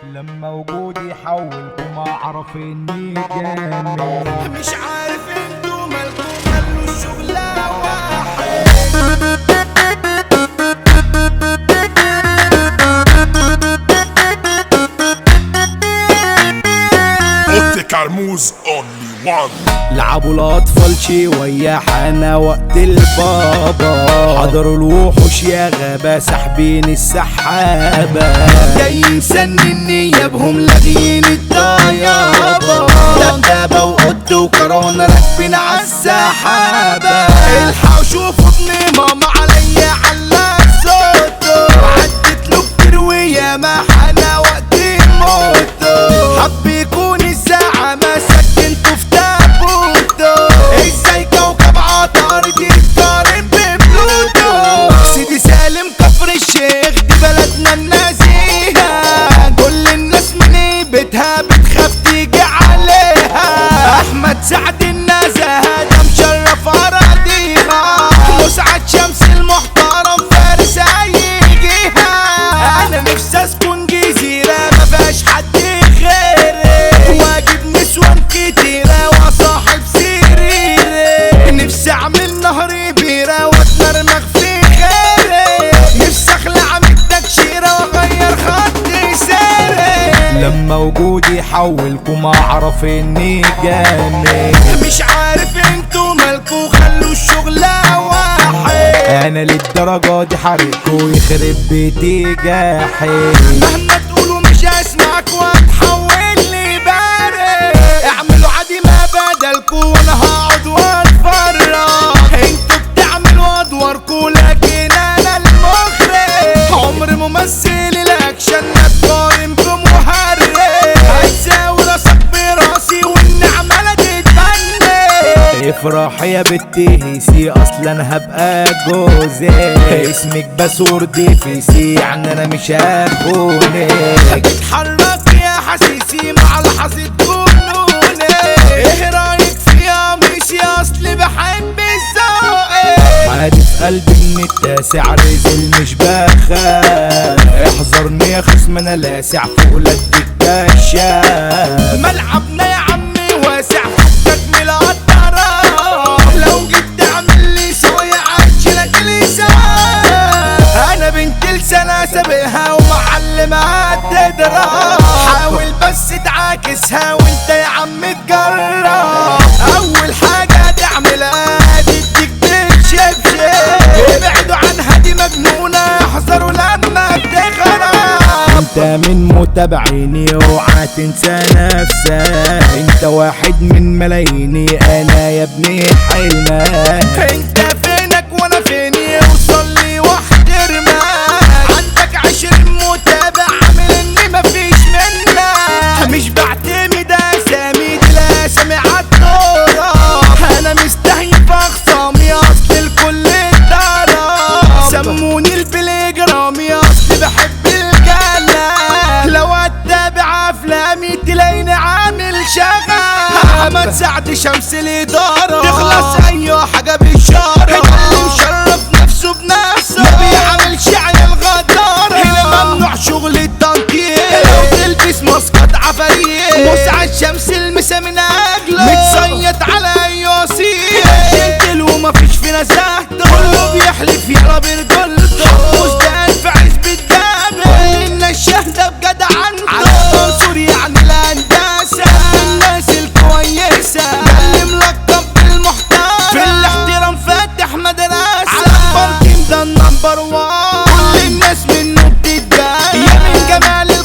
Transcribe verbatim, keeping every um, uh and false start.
لما وجودي حولكم اعرف اني جامد. مش عارف انتوا مالكم خلوا الشغلة واحد. اوتي كرموز اونلي وان. لعبوا الاطفال شي ويا حنا وقت البابا، حضروا الوحوش يا غابة ساحبين السحابة، جاي مسنن نيابهم لاغين الطيابة، دبابة وقط وكورونا راكبين عالسحابة. الحقوا شوفوا ابن ماما عليا علق صوته، عدت له كتير وياما حنا وقت موته، حب يكون الساعة ما سكنته في تابوته. ازاي كوكب عطارد يتقارن ببلوتو؟ سيدي سالم كفر الشيخ دي بلدنا النزيهة، كل الناس من بيتها بتخاف تيجي عليها. احمد سعد النزاهة ده مشرف اراضيها، مسعد شمس المحترم فارس اي جهة. انا نفسي اسكن جزيرة مفيهاش حد غيري، واجيب نسوان كتيرة وصاحب سريري، نفسي اعمل نهر بيرة واتمرمغ في خيري، نفسي اخلع من التكشيرة واغير خط سيري. لما وجودي حولكم اعرف اني جامد. مش عارف انتوا مالكوا خلوا الشغلة واحد. انا للدرجة دي حرقكوا يخرب بيتي جاحد، مهما تقولوا مش هسمعك واتحول لي بارد. اعملوا عادي ما بدلكوا وانا هقعد واتفرج، انتوا بتعملوا ادواركوا لكن انا المخرج. عمر ممثل الاكشن ما تقارن بمهرج، هتساوي راسك براسي والنعمة لا تتبني. افرح يا بنتي هيسي اصلا هبقى جوزك، اسمك بسور دي في سي يعني انا مش هخونك. اتحرك يا حسيسي مع لحظة جنوني، ايه رايك فيها مش يا اصلي بحب الذوق. عادي في قلبي من التاسع رزل مش بخاف، احذرني يا خصم انا لاسع فوق لك الكشاف. ملعبنا يا عمي واسع فكك من القطرة، لو جيت تعمل لي سوية عجلك لسان. انا بنت لسانة سابقها ومعلمها تضرب، حاول بس تعاكسها وانت يا عم تجرب. اول حاجة تعملها تديك بالشبشب، ابعدوا عنها دي مجنونة احذروا لما تغرب. انت من متابعيني اوعى تنسى نفسك، انت واحد من ملاييني انا يا ابني حلمك. انت فينك وانا فيني اوصل لي واحترمك، عندك عشرين متابع عامل اني مفيش منك. مش بعتمد اسامي دي الاسامي عالدورة، انا مستهيف اخصامي اصل الكل اتضرب. سموني البليجرامي اصل بحب الجلة، لو اتابع افلامي تلاقيني عامل شغف. احمد سعد شمس الادارة، تخلص اي حاجة بالشارع، اللي مشرف نفسه بنفسه ما بيعملش عن الغدارة. هنا ممنوع شغل التنطيط، لو تلبس ماسكات عفاريت. مسعد شمس المسا من اجله متصيد على اي وسيط، جنتل ومفيش فينا زهده، كله بيحلف يلا برجولته. مزدان في عزبة جابر، كل الناس شاهدة بجدع عنده، على منصور يعني الهندسة الناس الكويسة، اللي ملقب بالمحترم في الاحترام فاتح مدرسة، على الباركينج ده النمبر وان، كل الناس منه بتتضايق، يا من جمال